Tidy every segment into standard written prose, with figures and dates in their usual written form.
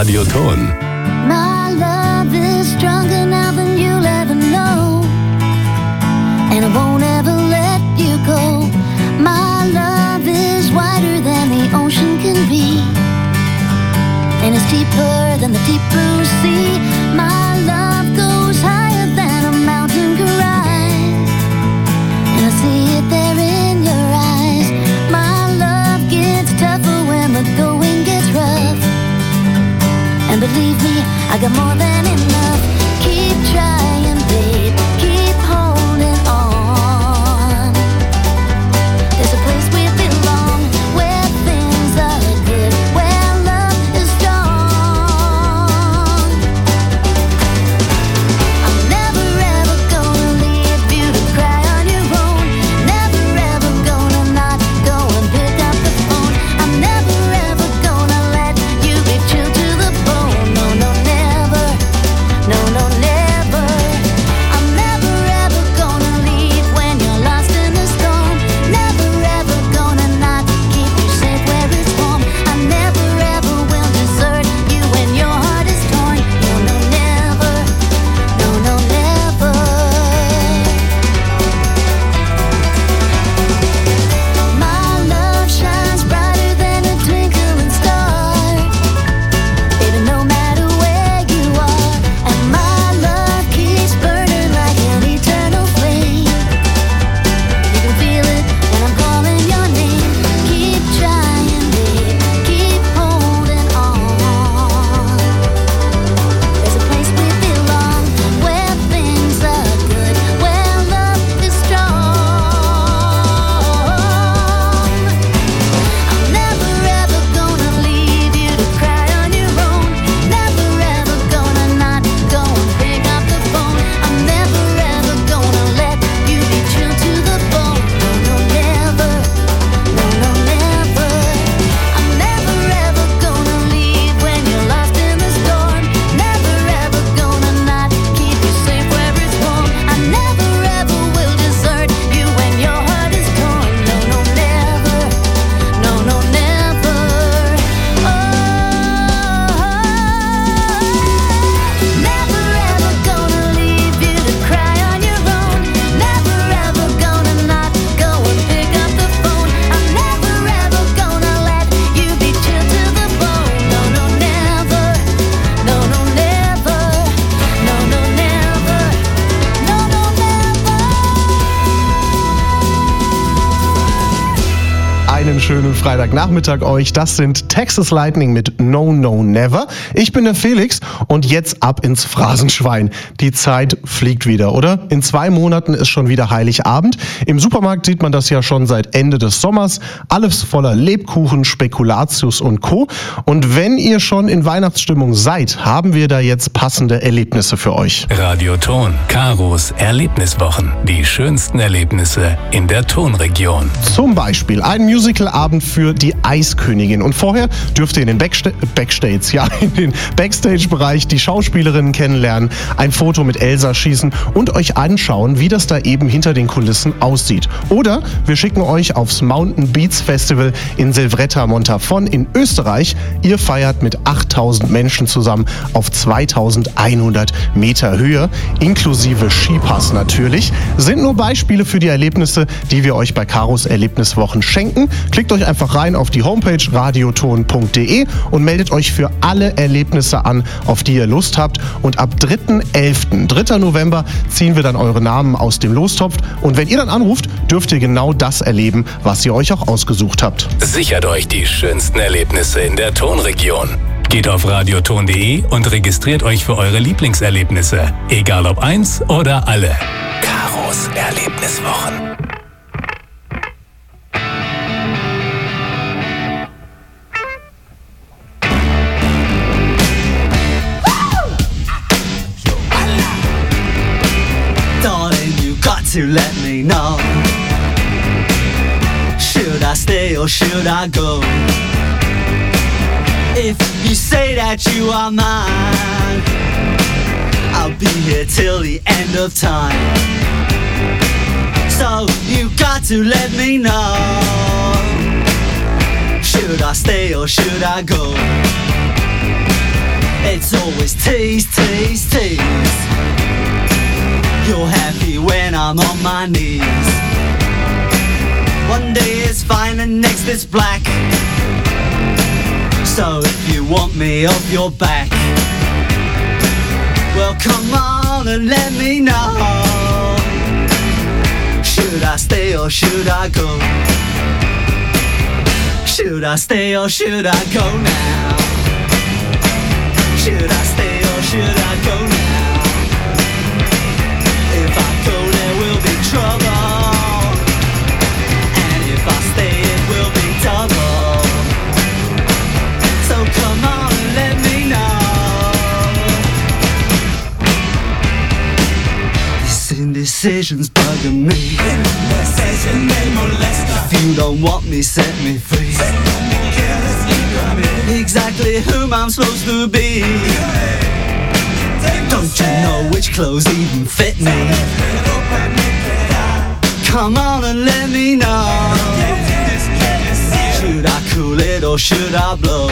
Radioton. My love is stronger now than you'll ever know, and I won't ever let you go. My love is wider than the ocean can be, and it's deeper than the deep blue sea. My love goes higher than a mountain can rise, and I see it there in your eyes. My love gets tougher when the going gets rough, and believe me, I got more than enough. Keep trying, babe, keep holding on. There's a place we belong, where things are good, where love is strong. I'm never ever gonna leave you to cry on your own. Never ever gonna not go and pick up the phone. I'm never ever gonna let you be chilled to the bone. No, no, never. No, no, never. I'm never ever gonna leave when you're lost in the storm. Never ever gonna not keep you safe where it's warm. I never ever will desert you when your heart is torn. No, no, never. No, no, never. My love shines brighter than a twinkling star, baby, no matter where you are. And my love keeps burning like an eternal flame. You can feel it when I'm calling your name. Keep trying, babe, keep holding on. There's a place we belong, where things are good, where love is strong. I'm never ever gonna leave you to cry on your own. Never ever gonna not go and pick up the phone. I'm never ever gonna let you be chilled to the bone. No, no, never. No, no, never. I'm never ever gonna leave when you're lost in the storm. Never ever gonna not keep you safe where it's warm. I never ever will desert you when your heart is torn. No, no, never. No, no, never. Oh, never ever gonna leave you to cry on your own. Never ever gonna not go and pick up the phone. I'm never ever gonna let you be chilled to the bone. No, no, never. No, no, never. No, no, never. No, no, never. Einen schönen Freitagnachmittag euch. Das sind Texas Lightning mit No, No, Never. Ich bin der Felix und jetzt ab ins Phrasenschwein. Die Zeit fliegt wieder, oder? In 2 Monaten ist schon wieder Heiligabend. Im Supermarkt sieht man das ja schon seit Ende des Sommers. Alles voller Lebkuchen, Spekulatius und Co. Und wenn ihr schon in Weihnachtsstimmung seid, haben wir da jetzt passende Erlebnisse für euch. Radioton. Karos Erlebniswochen. Die schönsten Erlebnisse in der Tonregion. Zum Beispiel ein Musicalabend für die Eiskönigin. Und vorher dürft ihr in den Backstage-Bereich die Schauspielerinnen kennenlernen, ein Foto mit Elsa schießen und euch anschauen, wie das da eben hinter den Kulissen aussieht. Oder wir schicken euch aufs Mountain Beats Festival in Silvretta Montafon in Österreich. Ihr feiert mit 8000 Menschen zusammen auf 2100 Meter Höhe, inklusive Skipass natürlich. Sind nur Beispiele für die Erlebnisse, die wir euch bei Karos Erlebniswochen schenken. Klickt euch einfach rein auf die Homepage radioton.de und meldet euch für alle Erlebnisse an, auf die ihr Lust habt. Und ab 3.11., 3. November, ziehen wir dann eure Namen aus dem Lostopf. Und wenn ihr dann anruft, dürft ihr genau das erleben, was ihr euch auch ausgesucht habt. Sichert euch die schönsten Erlebnisse in der Tonregion. Geht auf radioton.de und registriert euch für eure Lieblingserlebnisse. Egal ob eins oder alle. Karos Erlebniswochen. To let me know, should I stay or should I go? If you say that you are mine, I'll be here till the end of time. So you got to let me know, should I stay or should I go? It's always tease, tease, tease. You're happy when I'm on my knees. One day it's fine and next it's black. So if you want me off your back, well come on and let me know. Should I stay or should I go? Should I stay or should I go now? Should I stay or should I go now? If I go there will be trouble, and if I stay it will be double. So come on and let me know. This indecision's bugging me. If you don't want me, set me free. Exactly whom I'm supposed to be. Don't you know which clothes even fit me? Come on and let me know. Should I cool it or should I blow?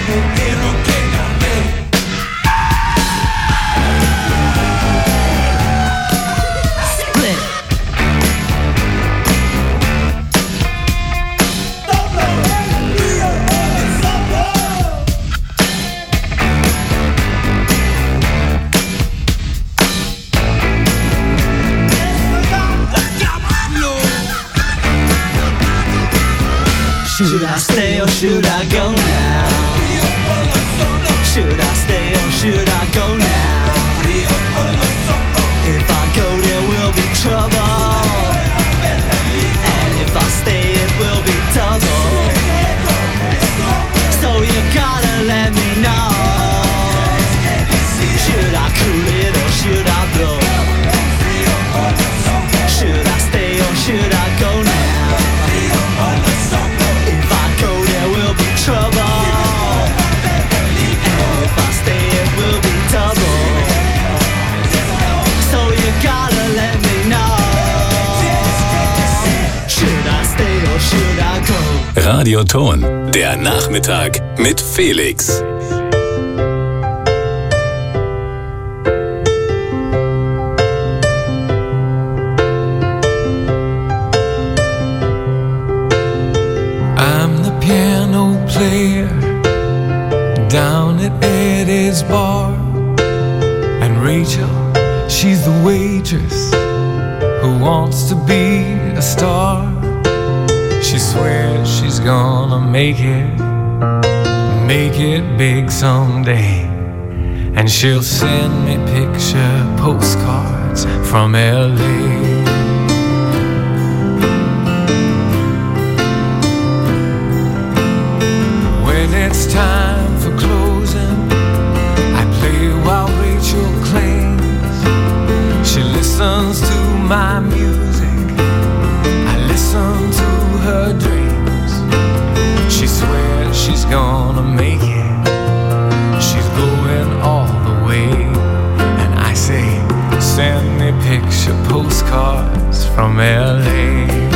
Should I stay or should I go now? Should I stay or should I go now? If I go there will be trouble, and if I stay it will be double. So you gotta let me know. Should I cool it or should I blow? Should I stay or should I go now? Trouble, and if I stay it will be double. So you gotta let me know. Should I stay or should I go? Radioton, der Nachmittag mit Felix. Down at Eddie's bar, and Rachel, she's the waitress who wants to be a star. She swears she's gonna make it big someday, and she'll send me picture postcards from LA. It's time for closing. I play while Rachel clings. She listens to my music. I listen to her dreams. She swears she's gonna make it. She's going all the way. And I say, send me picture postcards from LA.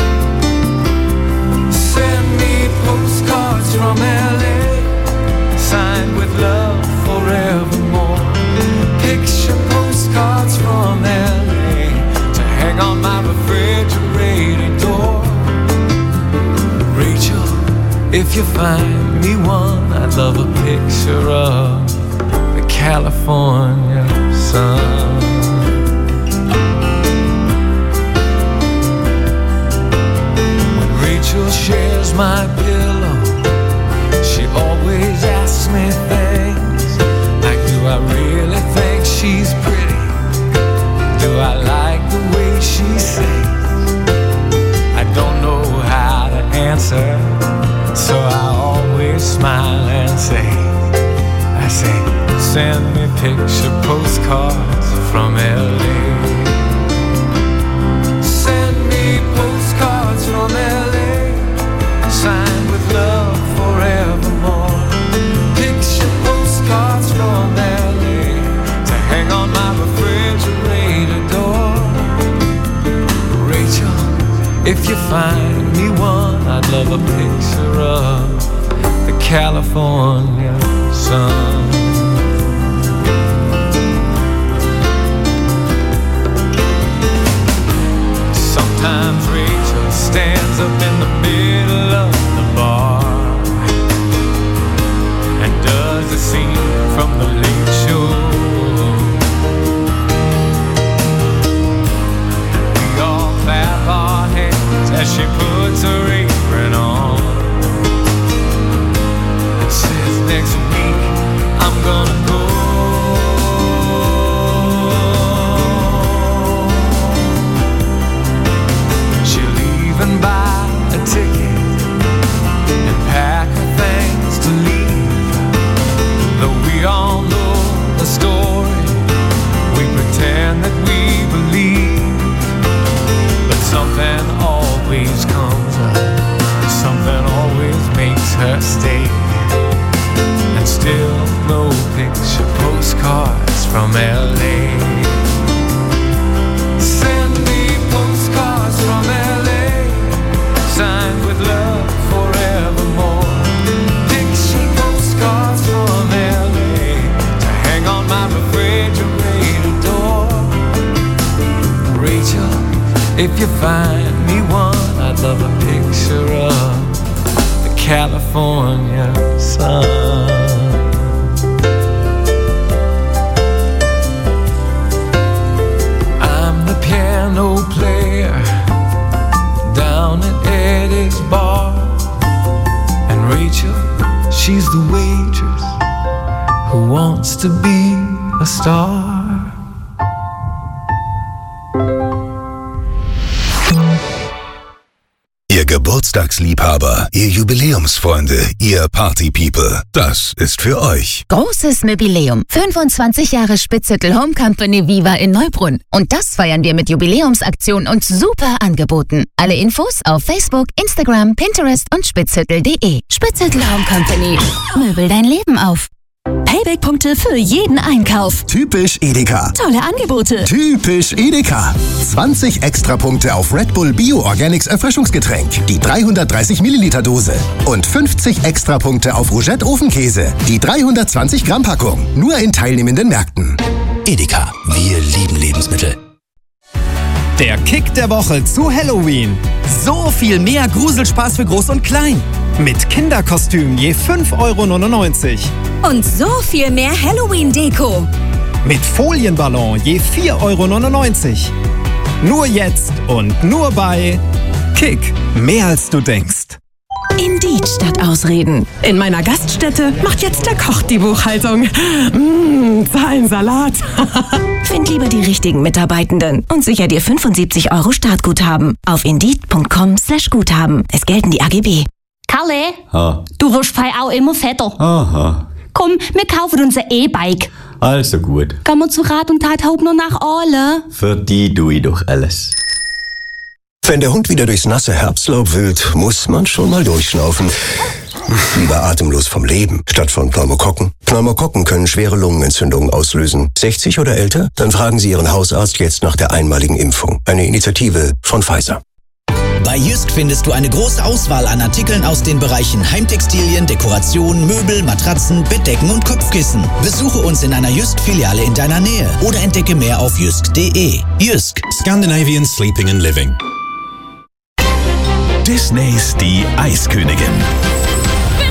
Send me postcards from LA. Signed with love forevermore. Picture postcards from LA to hang on my refrigerator door. Rachel, if you find me one, I'd love a picture of the California sun. When Rachel shares my pillow, she always asks me things like, do I really think she's pretty? Do I like the way she sings? I don't know how to answer, so I always smile and say, I say, send me picture postcards from LA. Send me postcards from LA, signed with love forevermore. Picture postcards from LA to hang on my refrigerator door. Rachel, if you find me one, I'd love a picture of the California sun. from LA. Send me postcards from LA, signed with love forevermore. Picture postcards from LA to hang on my refrigerator door. Rachel, if you find me one, I'd love a picture of the California sun. I'm the piano player down at Eddie's bar, and Rachel, she's the waitress who wants to be a star. Ihr Geburtstagsliebhaber, ihr Jubiläumsfreunde, ihr Partypeople, das ist für euch. Großes Jubiläum. 25 Jahre Spitzhüttel Home Company Viva in Neubrunn. Und das feiern wir mit Jubiläumsaktionen und super Angeboten. Alle Infos auf Facebook, Instagram, Pinterest und spitzhüttel.de. Spitzhüttel Home Company. Möbel dein Leben auf. Payback-Punkte für jeden Einkauf. Typisch Edeka. Tolle Angebote. Typisch Edeka. 20 Extrapunkte auf Red Bull Bio Organics Erfrischungsgetränk, die 330 Milliliter Dose. Und 50 Extrapunkte auf Rougette Ofenkäse, die 320 Gramm Packung. Nur in teilnehmenden Märkten. Edeka. Wir lieben Lebensmittel. Der Kick der Woche zu Halloween. So viel mehr Gruselspaß für Groß und Klein. Mit Kinderkostüm je 5,99 €. Und so viel mehr Halloween-Deko. Mit Folienballon je 4,99 €. Nur jetzt und nur bei Kick. Mehr als du denkst. Indeed statt Ausreden. In meiner Gaststätte macht jetzt der Koch die Buchhaltung. Zahlensalat. Find lieber die richtigen Mitarbeitenden und sicher dir 75 € Startguthaben auf indeed.com/Guthaben. Es gelten die AGB. Kalle, du wirst auch immer fetter. Aha. Komm, wir kaufen uns ein E-Bike. Also gut. Gehen wir zu Rat und Tat Haupt noch nach Aale. Für die tue ich doch alles. Wenn der Hund wieder durchs nasse Herbstlaub wühlt, muss man schon mal durchschnaufen. Lieber atemlos vom Leben, statt von Pneumokokken. Pneumokokken können schwere Lungenentzündungen auslösen. 60 oder älter? Dann fragen Sie Ihren Hausarzt jetzt nach der einmaligen Impfung. Eine Initiative von Pfizer. Bei Jysk findest du eine große Auswahl an Artikeln aus den Bereichen Heimtextilien, Dekoration, Möbel, Matratzen, Bettdecken und Kopfkissen. Besuche uns in einer Jysk-Filiale in deiner Nähe oder entdecke mehr auf jysk.de. Jysk. Scandinavian Sleeping and Living. Disneys Die Eiskönigin.